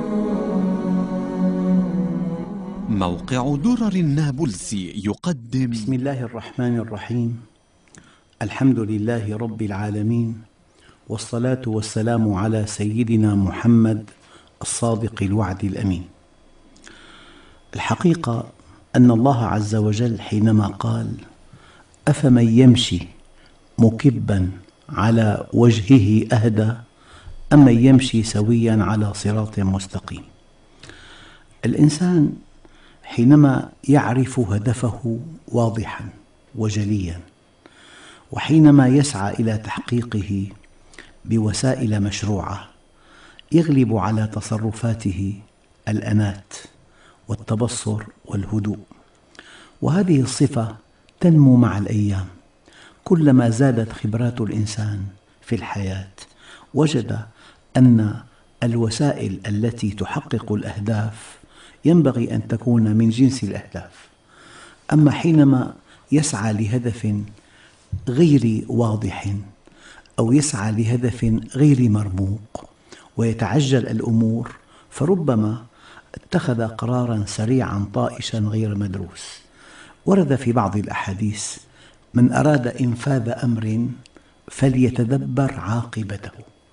موقع درر النابلسي يقدم. بسم الله الرحمن الرحيم. الحمد لله رب العالمين، والصلاة والسلام على سيدنا محمد الصادق الوعد الأمين. الحقيقة أن الله عز وجل حينما قال: أفمن يمشي مكبا على وجهه أهدى أم من يمشي سويا على صراط مستقيم، الإنسان حينما يعرف هدفه واضحا وجليا، وحينما يسعى إلى تحقيقه بوسائل مشروعة، يغلب على تصرفاته الأنات والتبصر والهدوء، وهذه الصفة تنمو مع الأيام. كلما زادت خبرات الإنسان في الحياة وجد أن الوسائل التي تحقق الأهداف ينبغي أن تكون من جنس الأهداف. أما حينما يسعى لهدف غير واضح أو يسعى لهدف غير مرموق ويتعجل الأمور، فربما اتخذ قراراً سريعاً طائشاً غير مدروس. ورد في بعض الأحاديث: من أراد إنفاذ أمر فليتدبر عاقبته.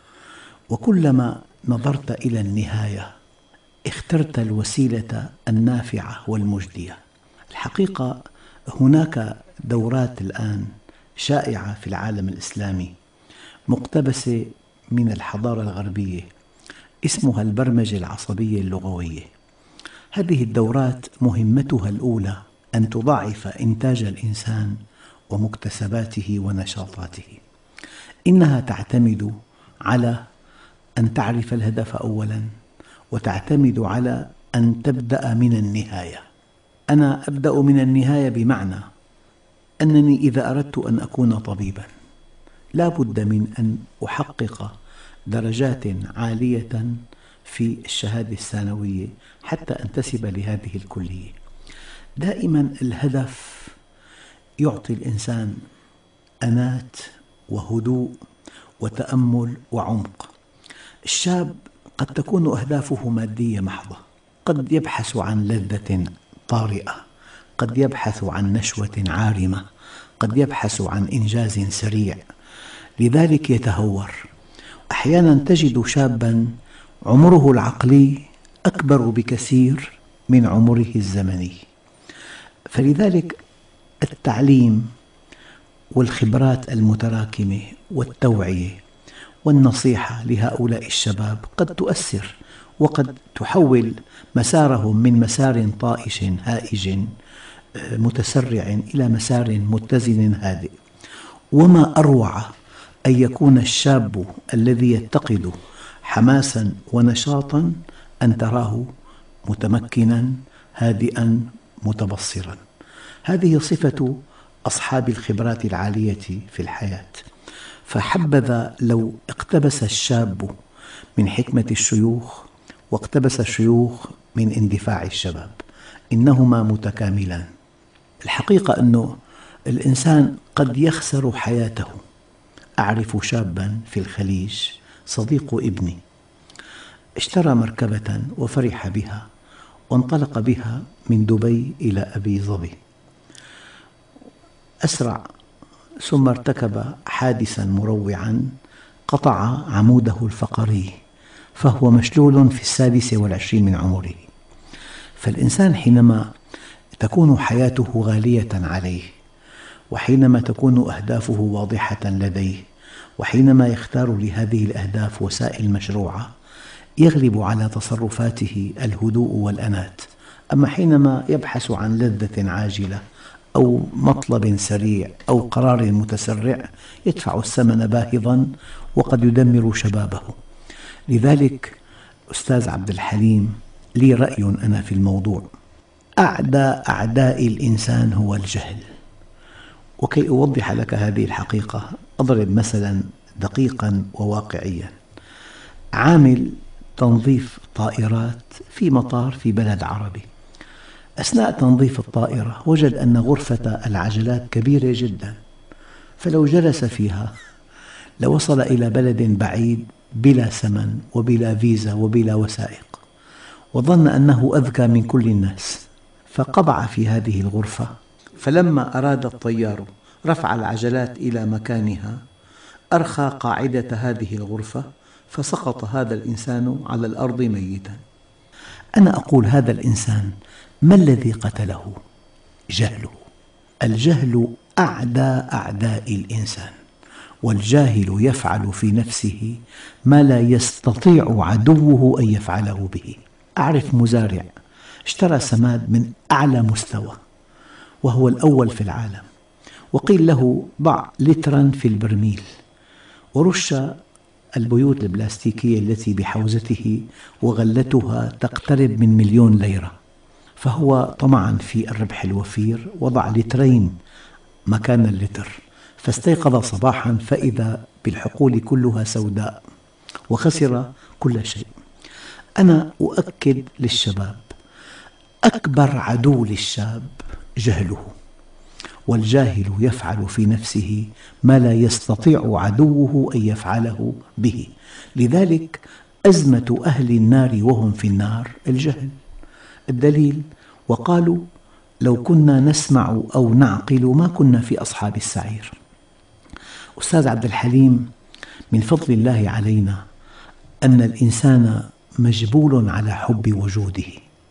وكلما نظرت إلى النهاية اخترت الوسيلة النافعة والمجدية. الحقيقة هناك دورات الآن شائعة في العالم الإسلامي مقتبسة من الحضارة الغربية، اسمها البرمجة العصبية اللغوية. هذه الدورات مهمتها الأولى أن تضاعف إنتاج الإنسان ومكتسباته ونشاطاته. إنها تعتمد على أن تعرف الهدف أولاً، وتعتمد على أن تبدأ من النهاية. أنا أبدأ من النهاية بمعنى أنني إذا أردت أن أكون طبيباً لا بد من أن أحقق درجات عالية في الشهادة الثانوية حتى أنتسب لهذه الكلية. دائماً الهدف يعطي الإنسان أنات وهدوء وتأمل وعمق. الشاب قد تكون أهدافه مادية محضة، قد يبحث عن لذة طارئة، قد يبحث عن نشوة عارمة، قد يبحث عن إنجاز سريع، لذلك يتهور. أحيانا تجد شابا عمره العقلي أكبر بكثير من عمره الزمني. فلذلك التعليم والخبرات المتراكمة والتوعية والنصيحة لهؤلاء الشباب قد تؤثر، وقد تحول مسارهم من مسار طائش هائج متسرع إلى مسار متزن هادئ. وما أروع أن يكون الشاب الذي يتقد حماساً ونشاطاً أن تراه متمكناً هادئاً متبصراً. هذه صفة أصحاب الخبرات العالية في الحياة. فحبذا لو اقتبس الشاب من حكمة الشيوخ واقتبس الشيوخ من اندفاع الشباب، إنهما متكاملان. الحقيقة أن الإنسان قد يخسر حياته. أعرف شابا في الخليج، صديق ابني، اشترى مركبة وفرح بها وانطلق بها من دبي إلى أبي ظبي. أسرع ثم ارتكب حادثاً مروعاً قطع عموده الفقري، فهو مشلول في 26 من عمره. فالإنسان حينما تكون حياته غالية عليه، وحينما تكون أهدافه واضحة لديه، وحينما يختار لهذه الأهداف وسائل مشروعة، يغلب على تصرفاته الهدوء والأنات. أما حينما يبحث عن لذة عاجلة أو مطلب سريع أو قرار متسرع يدفع الثمن باهظاً وقد يدمر شبابه. لذلك أستاذ عبد الحليم، لي رأي أنا في الموضوع: أعدى أعداء الإنسان هو الجهل. وكي أوضح لك هذه الحقيقة أضرب مثلاً دقيقاً وواقعياً. عامل تنظيف طائرات في مطار في بلد عربي، أثناء تنظيف الطائرة وجد أن غرفة العجلات كبيرة جداً، فلو جلس فيها لوصل إلى بلد بعيد بلا ثمن وبلا فيزا وبلا وثائق. وظن أنه أذكى من كل الناس، فقبع في هذه الغرفة. فلما أراد الطيار رفع العجلات إلى مكانها أرخى قاعدة هذه الغرفة، فسقط هذا الإنسان على الأرض ميتا. أنا أقول هذا الإنسان ما الذي قتله؟ جهله. الجهل أعدى أعداء الإنسان، والجاهل يفعل في نفسه ما لا يستطيع عدوه أن يفعله به. أعرف مزارع اشترى سماد من أعلى مستوى وهو الأول في العالم، وقيل له ضع لترا في البرميل ورش البيوت البلاستيكية التي بحوزته وغلتها تقترب من 1,000,000 ليرة، فهو طمعا في الربح الوفير وضع لترين مكان اللتر، فاستيقظ صباحا فإذا بالحقول كلها سوداء وخسر كل شيء. أنا أؤكد للشباب أكبر عدو للشاب جهله، والجاهل يفعل في نفسه ما لا يستطيع عدوه أن يفعله به. لذلك أزمة أهل النار وهم في النار الجهل. الدليل وقالوا لو كنا نسمع أو نعقل ما كنا في أصحاب السعير. أستاذ عبد الحليم، من فضل الله علينا أن الإنسان مجبول على حب وجوده،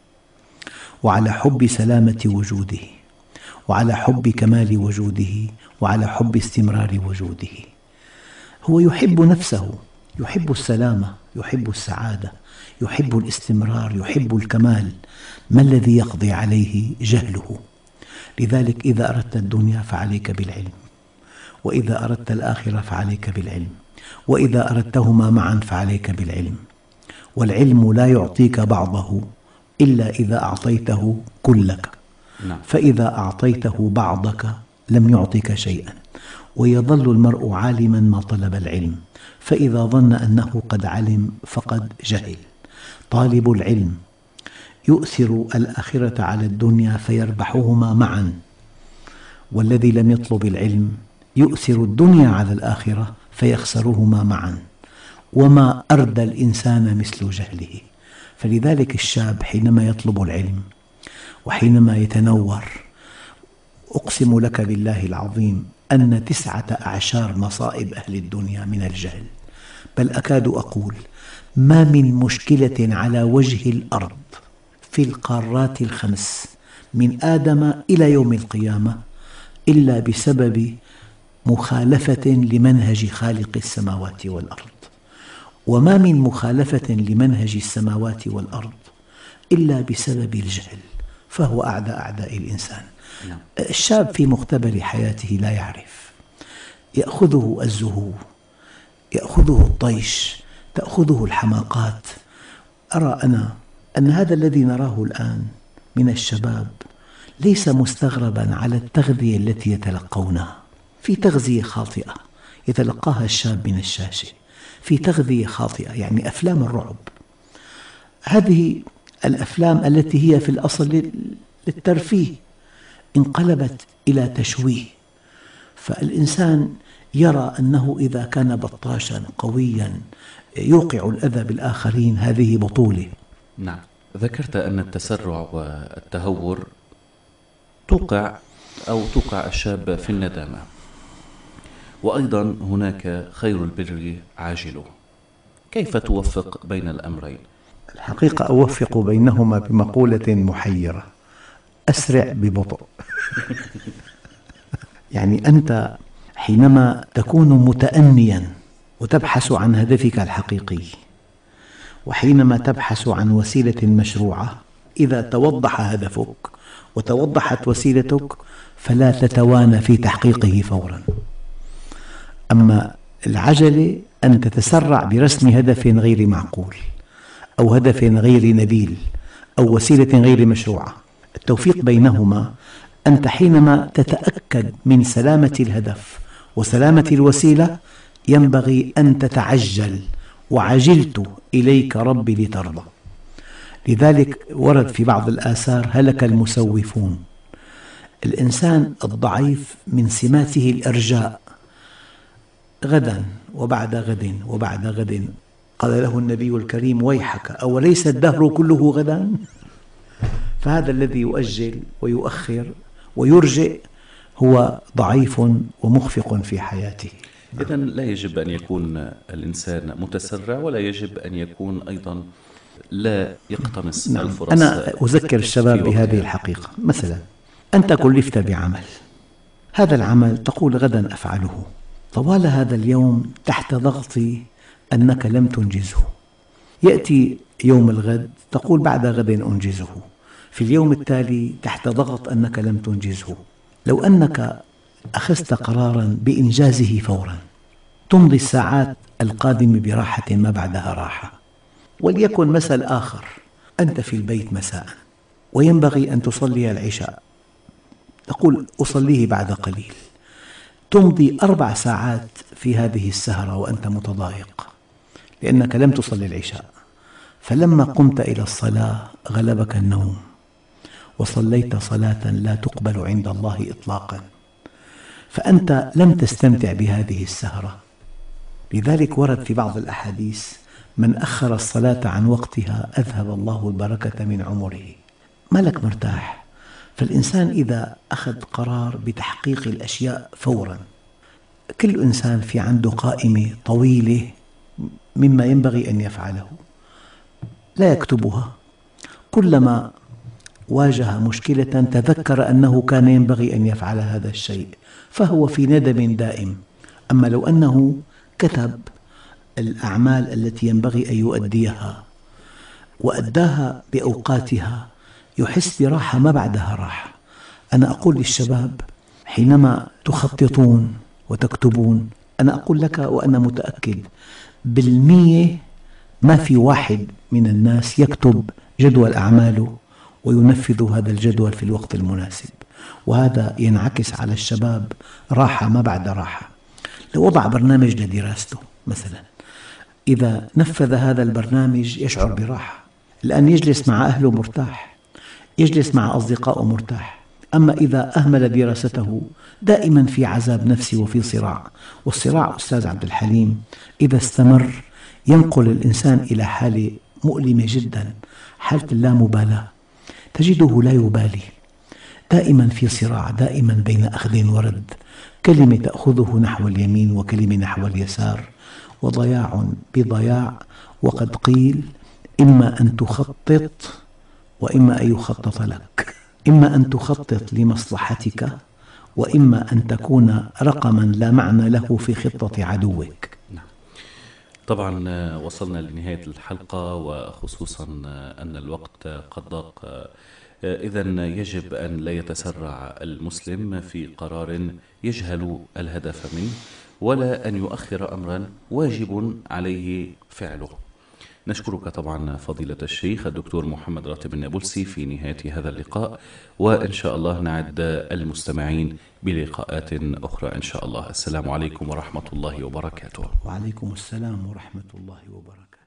وعلى حب سلامة وجوده، وعلى حب كمال وجوده، وعلى حب استمرار وجوده. هو يحب نفسه، يحب السلامة، يحب السعادة، يحب الاستمرار، يحب الكمال. ما الذي يقضي عليه؟ جهله. لذلك إذا أردت الدنيا فعليك بالعلم، وإذا أردت الآخرة فعليك بالعلم، وإذا أردتهما معا فعليك بالعلم. والعلم لا يعطيك بعضه إلا إذا أعطيته كلك، فإذا أعطيته بعضك لم يعطك شيئا. ويظل المرء عالما ما طلب العلم، فإذا ظن أنه قد علم فقد جهل. طالب العلم يؤثر الآخرة على الدنيا فيربحهما معا، والذي لم يطلب العلم يؤثر الدنيا على الآخرة فيخسرهما معا. وما أردى الإنسان مثل جهله. فلذلك الشاب حينما يطلب العلم وحينما يتنور، أقسم لك بالله العظيم أن 19 مصائب أهل الدنيا من الجهل. بل أكاد أقول ما من مشكلة على وجه الأرض في القارات الخمس من آدم إلى يوم القيامة إلا بسبب مخالفة لمنهج خالق السماوات والأرض، وما من مخالفة لمنهج السماوات والأرض إلا بسبب الجهل، فهو أعدى أعداء الإنسان. الشاب في مقتبل حياته لا يعرف، يأخذه الزهو، يأخذه الطيش، تأخذه الحماقات. أرى أنا أن هذا الذي نراه الآن من الشباب ليس مستغربا على التغذية التي يتلقونها. في تغذية خاطئة يتلقاها الشاب من الشاشة، في تغذية خاطئة يعني أفلام الرعب. هذه الأفلام التي هي في الأصل للترفيه انقلبت إلى تشويه، فالإنسان يرى أنه إذا كان بطاشا قويا يوقع الأذى بالآخرين هذه بطولة. نعم، ذكرت أن التسرع والتهور توقع الشاب في الندامة، وأيضا هناك خير البر عاجله. كيف توفق بين الأمرين؟ الحقيقة أوفق بينهما بمقولة محيرة: أسرع ببطء. يعني أنت حينما تكون متأنيا وتبحث عن هدفك الحقيقي، وحينما تبحث عن وسيلة مشروعة، إذا توضح هدفك وتوضحت وسيلتك فلا تتوانى في تحقيقه فورا. أما العجلة أن تتسرع برسم هدف غير معقول أو هدف غير نبيل أو وسيلة غير مشروعة. التوفيق بينهما أنت حينما تتأكد من سلامة الهدف وسلامة الوسيلة ينبغي أن تتعجل، وعجلت إليك ربي لترضى. لذلك ورد في بعض الآثار: هلك المسوفون. الإنسان الضعيف من سماته الإرجاء، غدا وبعد غد وبعد غد قال له النبي الكريم: ويحك، أوليس الدهر كله غدا؟ فهذا الذي يؤجل ويؤخر ويرجئ هو ضعيف ومخفق في حياته. إذن لا يجب أن يكون الإنسان متسرع، ولا يجب أن يكون أيضا لا يقتنص الفرص. أنا أذكر الشباب بهذه الحقيقة. مثلا أنت كلفت بعمل، هذا العمل تقول غدا أفعله، طوال هذا اليوم تحت ضغط أنك لم تنجزه. يأتي يوم الغد تقول بعد غد أنجزه، في اليوم التالي تحت ضغط أنك لم تنجزه. لو أنك أخذت قراراً بإنجازه فوراً، تمضي الساعات القادمة براحة ما بعدها راحة. وليكن مثل آخر: أنت في البيت مساء وينبغي أن تصلي العشاء، تقول أصليه بعد قليل، تمضي 4 ساعات في هذه السهرة وأنت متضايق لأنك لم تصلي العشاء، فلما قمت إلى الصلاة غلبك النوم وصليت صلاة لا تقبل عند الله إطلاقاً، فأنت لم تستمتع بهذه السهرة. لذلك ورد في بعض الأحاديث: من أخر الصلاة عن وقتها أذهب الله البركة من عمره. ما لك مرتاح. فالإنسان إذا أخذ قرار بتحقيق الأشياء فوراً، كل إنسان في عنده قائمة طويلة مما ينبغي أن يفعله، لا يكتبها. كلما واجه مشكلة تذكر أنه كان ينبغي أن يفعل هذا الشيء، فهو في ندم دائم. أما لو أنه كتب الأعمال التي ينبغي أن يؤديها وأداها بأوقاتها، يحس براحة ما بعدها راحة. أنا أقول للشباب حينما تخططون وتكتبون، أنا أقول لك وأنا متأكد 100% ما في واحد من الناس يكتب جدول أعماله وينفذ هذا الجدول في الوقت المناسب، وهذا ينعكس على الشباب راحة ما بعد راحة. لو وضع برنامج لدراسته مثلا، إذا نفذ هذا البرنامج يشعر براحة، لأن يجلس مع أهله مرتاح، يجلس مع أصدقائه مرتاح. أما إذا أهمل دراسته دائما في عذاب نفسي وفي صراع، والصراع أستاذ عبد الحليم إذا استمر ينقل الإنسان إلى حالة مؤلمة جدا، حالة اللامبالاة. تجده لا يبالي، دائما في صراع، دائما بين أخذ ورد، كلمة تأخذه نحو اليمين وكلمة نحو اليسار، وضياع بضياع. وقد قيل: إما أن تخطط وإما أن يخطط لك، إما أن تخطط لمصلحتك وإما أن تكون رقما لا معنى له في خطة عدوك. طبعا وصلنا لنهاية الحلقة، وخصوصا أن الوقت قد ضاق، إذن يجب أن لا يتسرع المسلم في قرار يجهل الهدف منه، ولا أن يؤخر أمرا واجب عليه فعله. نشكرك طبعا فضيلة الشيخ الدكتور محمد راتب النابلسي في نهاية هذا اللقاء، وإن شاء الله نعد المستمعين بلقاءات أخرى إن شاء الله. السلام عليكم ورحمة الله وبركاته. وعليكم السلام ورحمة الله وبركاته.